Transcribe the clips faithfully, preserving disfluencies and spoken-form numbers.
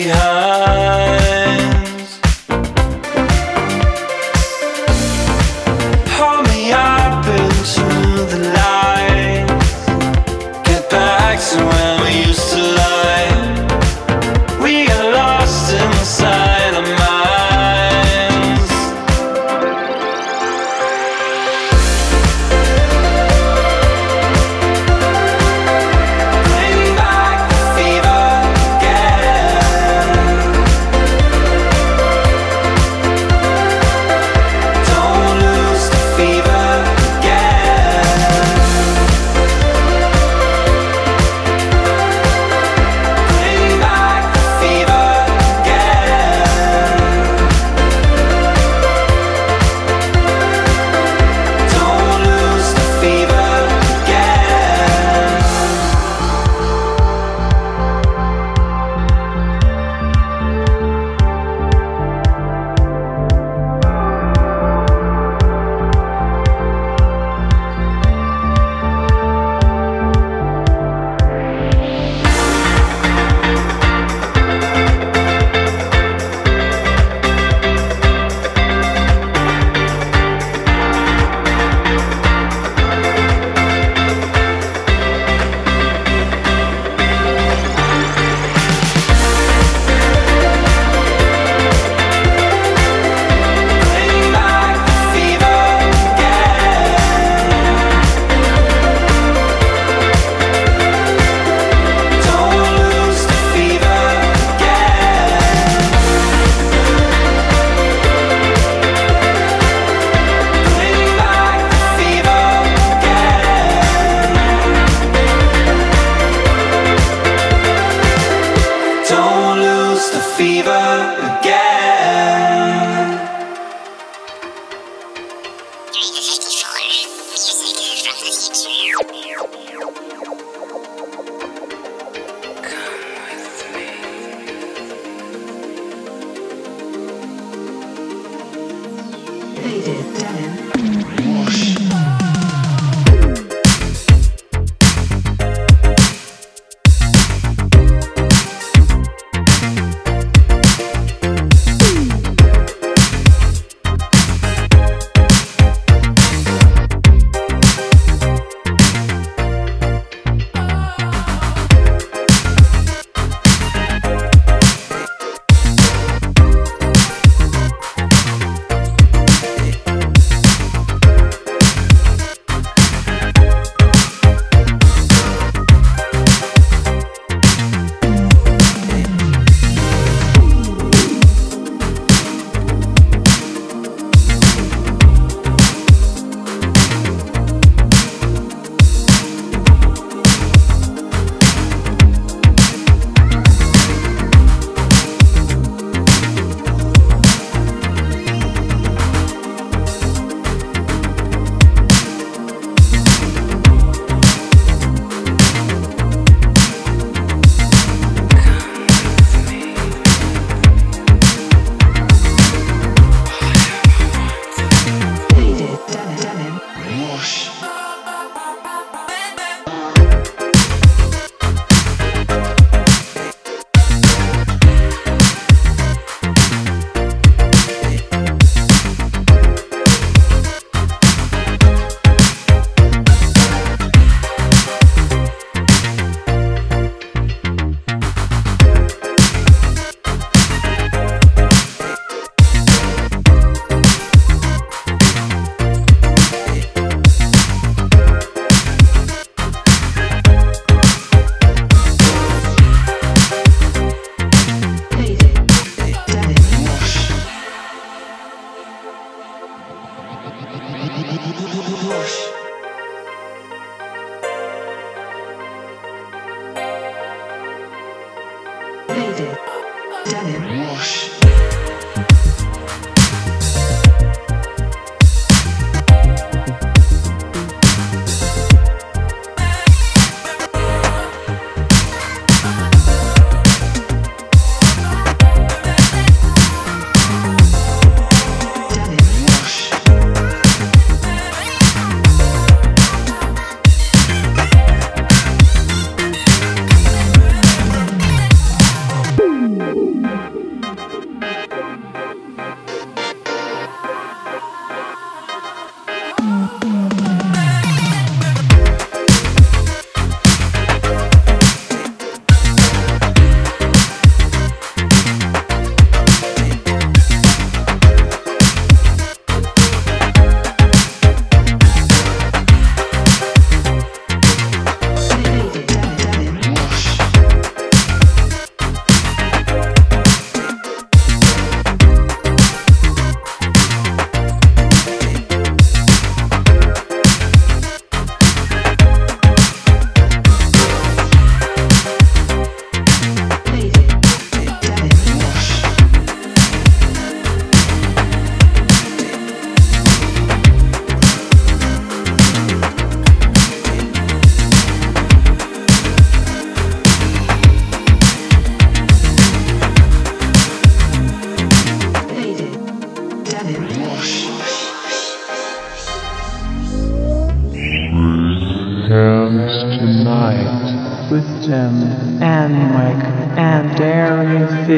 Boom.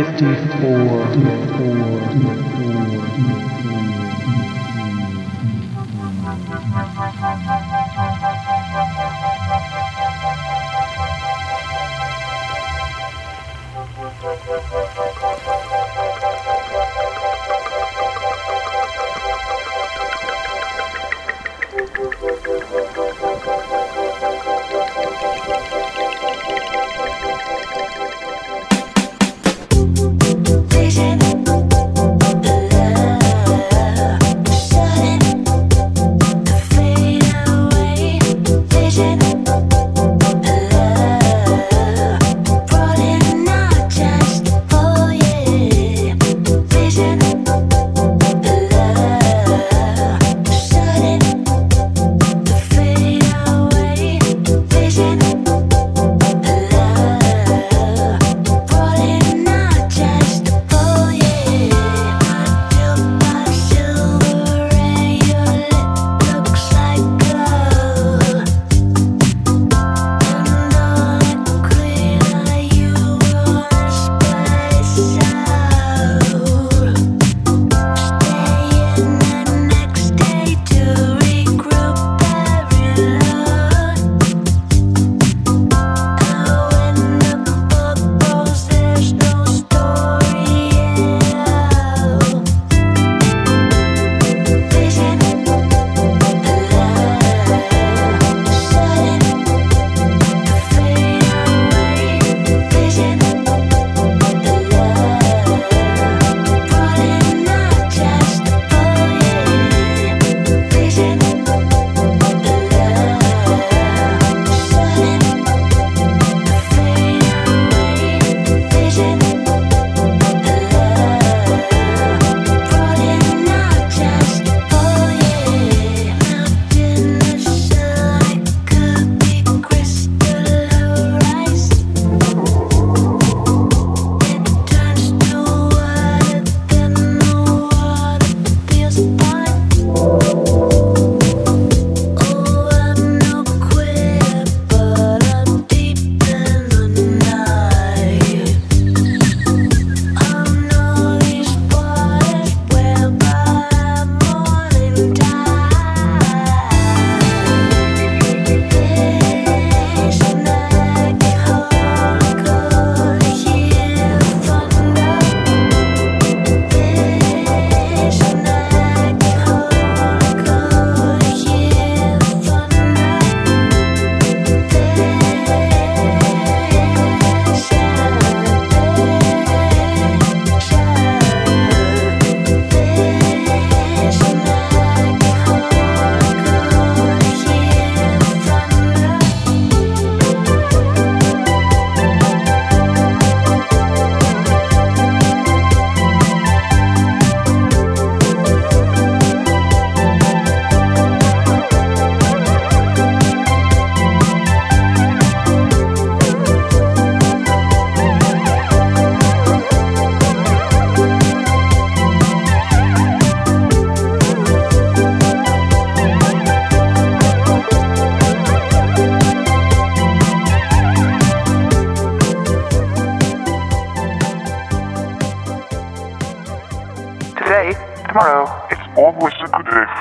Tomorrow, it's almost a good day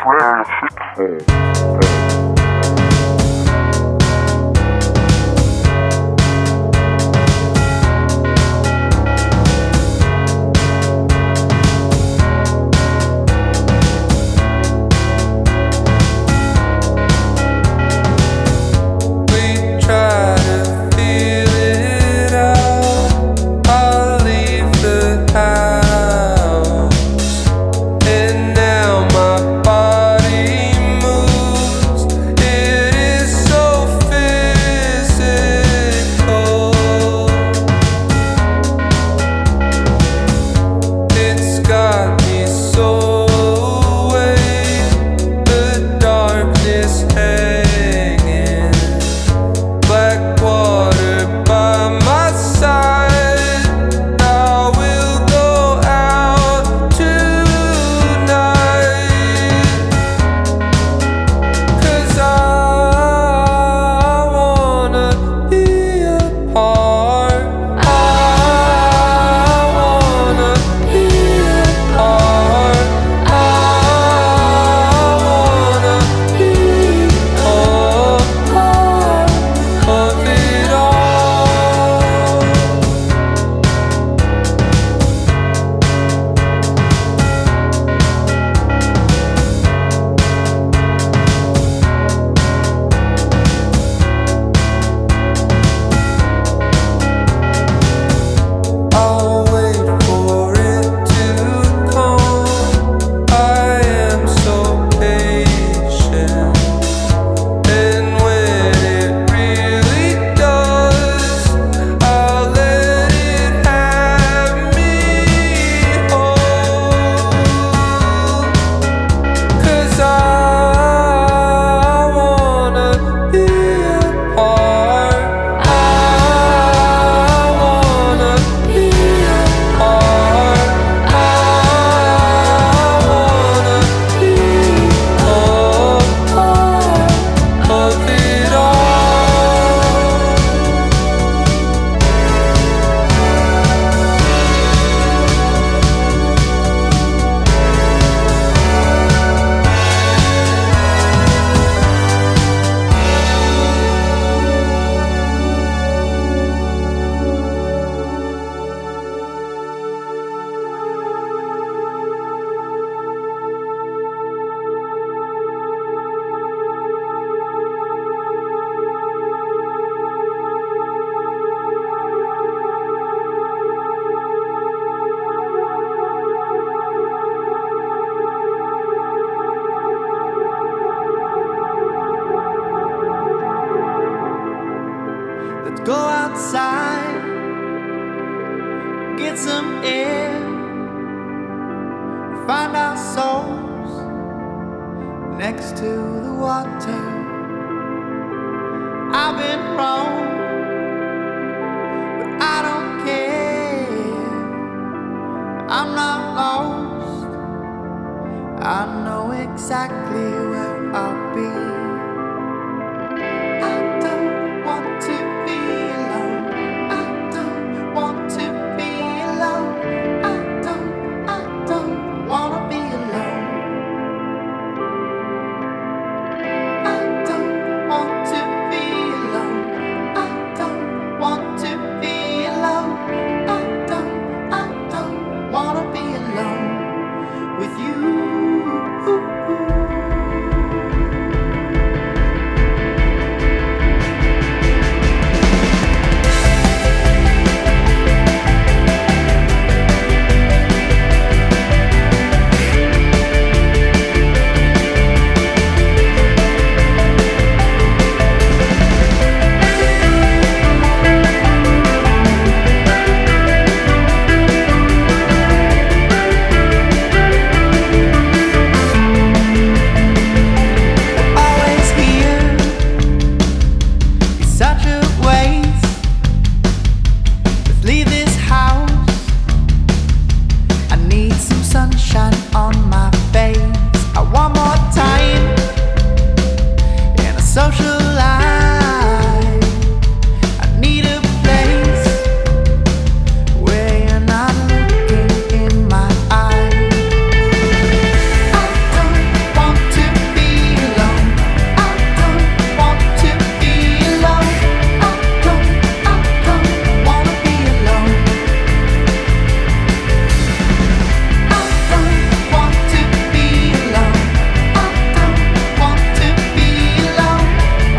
for a And now my body moves next to the water. I've been wrong, but I don't care. I'm not lost, I know exactly where I'll be. I don't want to be alone. I don't want to be alone. I don't, I don't wanna be alone. I don't want to be alone. I don't want to be alone. I don't, I don't wanna be alone with you. Sunshine on my face. I want more time in a social life. I need a place where you're not looking in my eyes. I don't want to be alone. I don't want to be alone. I don't, I don't wanna be alone. I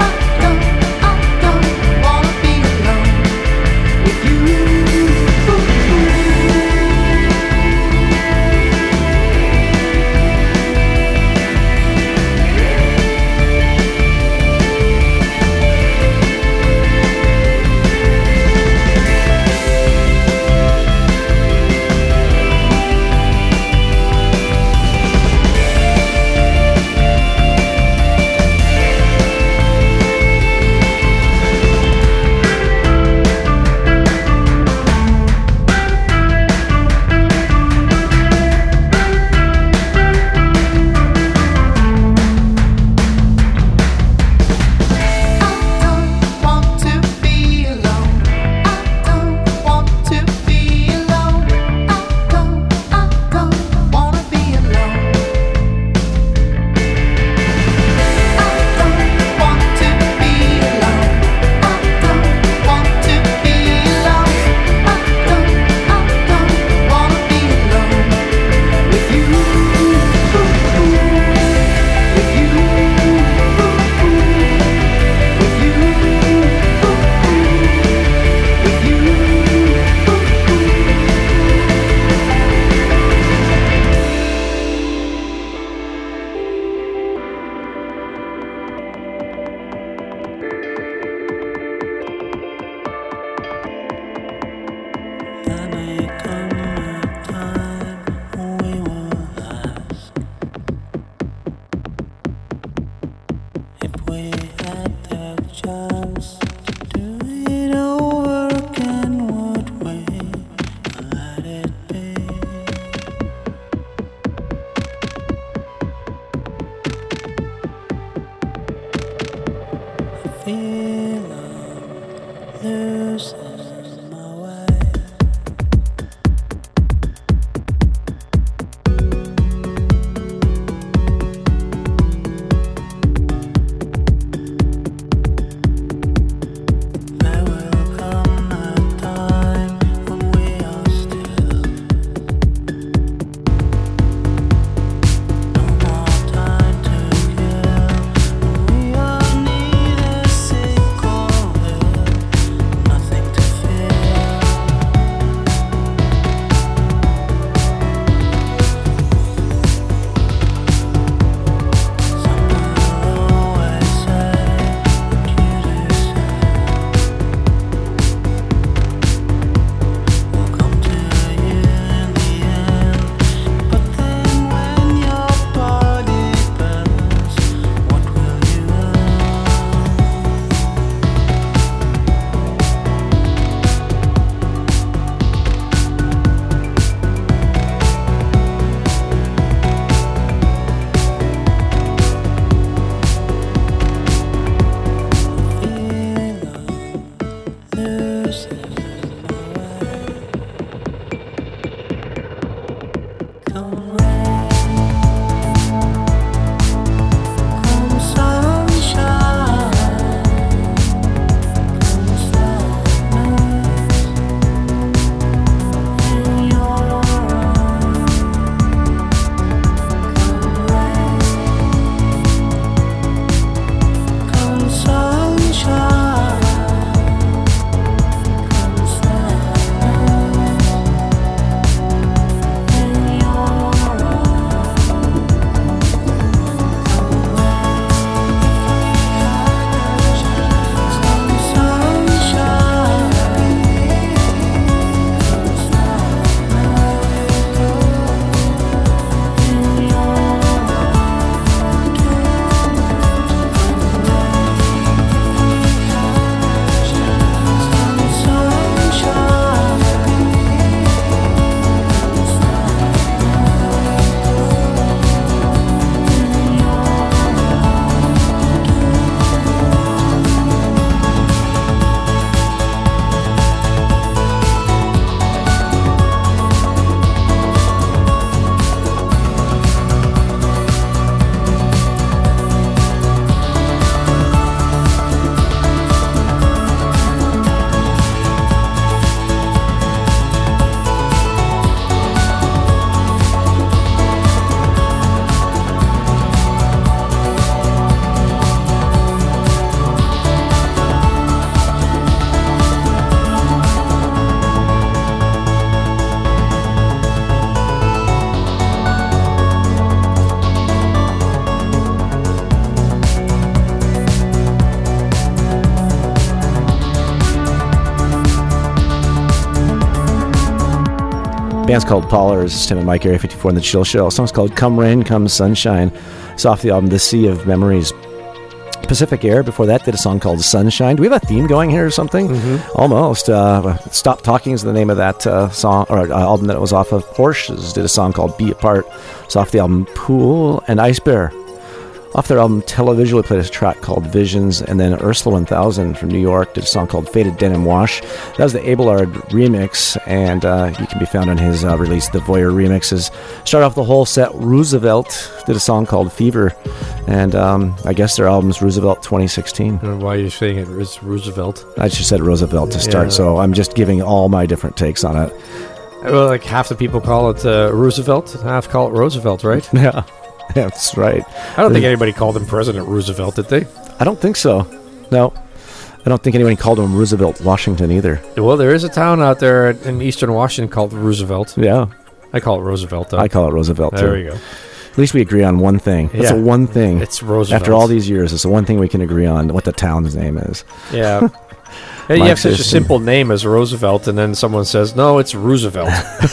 Band's called Pollars, Tim and Mike, Area fifty-four in the Chill Show. The song's called Come Rain, Come Sunshine. It's off the album The Sea of Memories. Pacific Air, before that, did a song called Sunshine. Do we have a theme going here or something? Mm-hmm. Almost. Uh, Stop Talking is the name of that uh, song, or uh, album that it was off of. Porsches did a song called Be Apart. It's off the album Pool, and Ice Bear. Off their album Televisually played a track called Visions, and then Ursula one thousand from New York did a song called Faded Denim Wash. That was the Abelard remix, and uh, you can be found on his uh, release, The Voyeur Remixes. Start off the whole set, Roosevelt did a song called Fever, and um, I guess their album's Roosevelt twenty sixteen. Why are you saying it is Roosevelt? I just said Roosevelt to start, yeah. So I'm just giving all my different takes on it. Well, like half the people call it uh, Roosevelt, and half call it Roosevelt, right? Yeah. Yeah, that's right. I don't think anybody called him President Roosevelt, did they? I don't think so. No. I don't think anyone called him Roosevelt Washington either. Well, there is a town out there in eastern Washington called Roosevelt. Yeah. I call it Roosevelt, though. I call it Roosevelt, too. There we go. At least we agree on one thing. That's yeah. the one thing. It's Roosevelt. After all these years, it's the one thing we can agree on, what the town's name is. Yeah. Hey, you have such a simple name as Roosevelt, and then someone says, no, it's Roosevelt.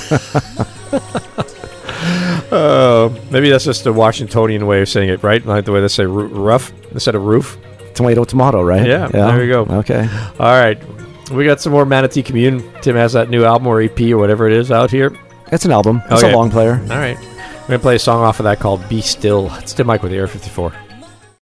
Uh, maybe that's just a Washingtonian way of saying it, right? Like the way they say ro- rough instead of roof. Tomato, tomato, right? Yeah, yeah, there we go. Okay. All right. We got some more Manatee Commune. Tim has that new album or E P or whatever it is out here. It's an album. It's okay. a long player. All right. We're going to play a song off of that called Be Still. It's Tim Mike with the Area fifty-four.